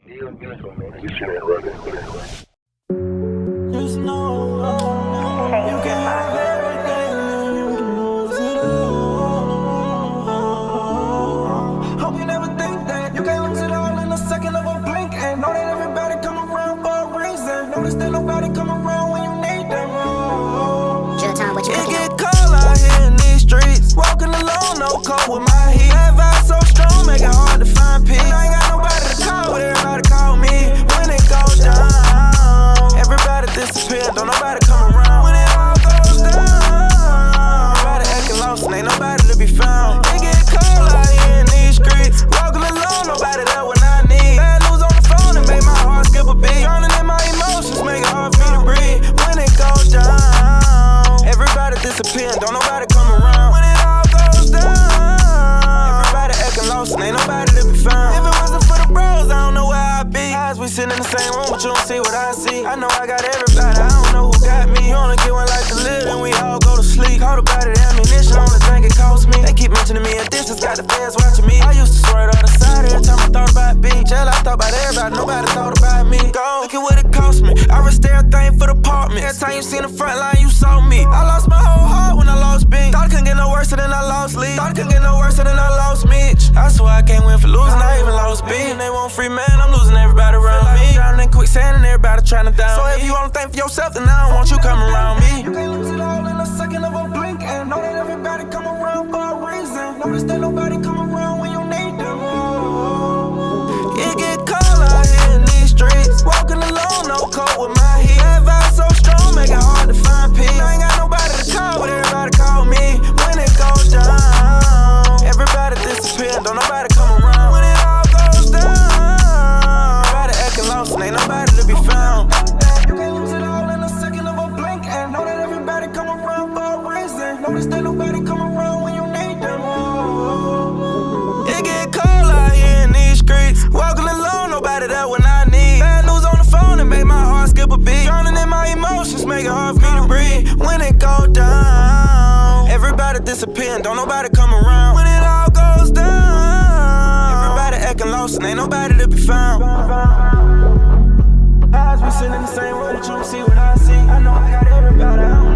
This shit ain't running. Just know you can have everything and you can lose it all. Hope you never think that you can lose it all in a second of a blink. And know that everybody come around for a reason. Notice that nobody come around when you need them. It get cold out here in these streets. Walking alone, no coat with my heat. That vibe so strong, make it hard to find peace. I ain't got nobody to call, but everybody call me when it goes down. Everybody disappear, don't nobody come around when it all goes down. Everybody acting lost and ain't nobody to be found. It get cold out here in these streets. Walking alone, nobody there when I need. Bad news on the phone and make my heart skip a beat. Drowning in my emotions, make it hard for me to breathe when it goes down. Everybody disappear, don't nobody come around when it all goes down. Everybody acting lost and ain't nobody to be found. If it wasn't for the bros, I don't know where I'd be. Eyes, we sitting in the same room, but you don't see what I see. I know I got everybody, I don't know who got me. You only get one life to live, and we all go to sleep. Caught about it, ammunition, only thing it cost me. They keep mentioning me in distance, got the fans watching me. I used to swear it on the side every time I thought about being jail. I thought about everybody, nobody thought about me. Go, look at what it cost me. I risked everything for the apartment. Every time you seen the front line, you saw me. I lost my whole heart when I lost Bing. Thought it couldn't get no worse than I lost Lee. Thought it couldn't get no worse than I lost Mitch. I swear I can't win for losing, I even lost B. And they want free man, I'm losing everybody around me. Drowning in quicksand and everybody trying to down. So if you wanna think for yourself, then I don't want you coming around me. You can't lose it all in a second of a blink. And know that everybody come around for a reason. Notice that nobody come around when you need them. It get cold out here in these streets. Walking alone, no coat with my heat. That vibe so strong, make it hard to find peace. I ain't got nobody to call, but everybody call me when it goes down. Everybody disappear, don't nobody come around when it all goes down. Everybody acting lost and ain't nobody to be found. You can't lose it all in a second of a blink. And know that everybody come around for a reason. Notice that nobody come around when you need them. It get cold out here in these streets. Walking alone, nobody there when I need. Bad news on the phone and make my heart skip a beat. Drowning in my emotions, make it hard for me to breathe when it go down. Everybody disappearing, don't nobody come around when it all goes down. Everybody acting lost and ain't nobody to be found. Eyes, we sitting in the same room, but you don't see what I see. I know I got everybody.